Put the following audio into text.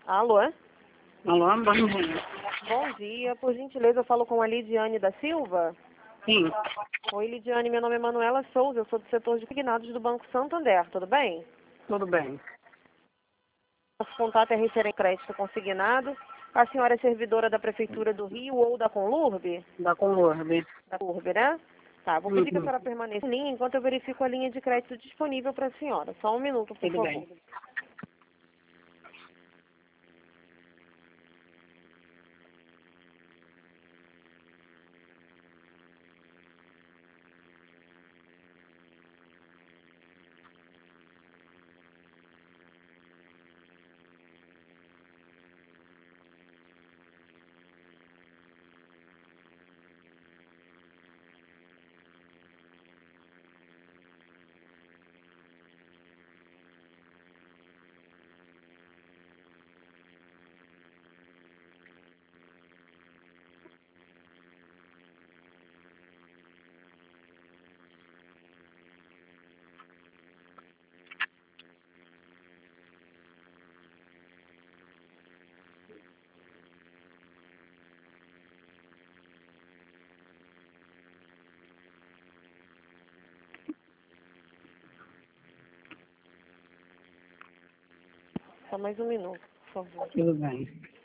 Alô? Alô, bom dia. Bom dia. Por gentileza, eu falo com a Lidiane da Silva. Sim, Oi, Lidiane. Meu nome é Manuela Souza. Eu sou do setor de consignados do Banco Santander. Tudo bem? tudo bem. Nosso contato é referente a crédito consignado. A senhora é servidora da Prefeitura do Rio ou da Conlurb? Da Conlurb. Da Conlurb, né? Tá, vou pedir que a senhora permaneça em linha enquanto eu verifico a linha de crédito disponível para a senhora. Só um minuto, por Tudo favor. bem. Só mais um minuto, por favor. Tudo bem.